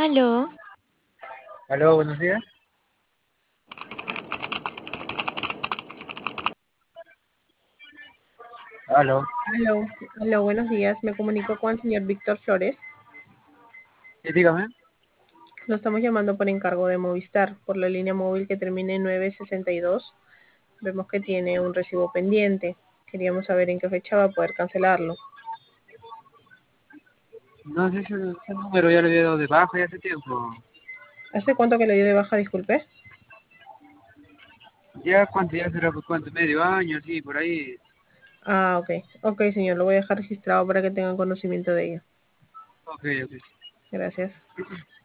Aló, Aló, buenos días. Aló, Aló, aló, buenos días. Me comunico con el señor Víctor Flores. sí, dígame. Lo estamos llamando por encargo de Movistar, por la línea móvil que termina en 962. Vemos que tiene un recibo pendiente. Queríamos saber en qué fecha va a poder cancelarlo. No sé si ese número ya lo había dado de baja ya hace tiempo. ¿Hace cuánto que le dio de baja, disculpe? Ya cuánto, ya será por cuánto, medio año, sí, por ahí. Ah, ok. Ok, señor, lo voy a dejar registrado para que tengan conocimiento de ello. Ok, ok. Gracias.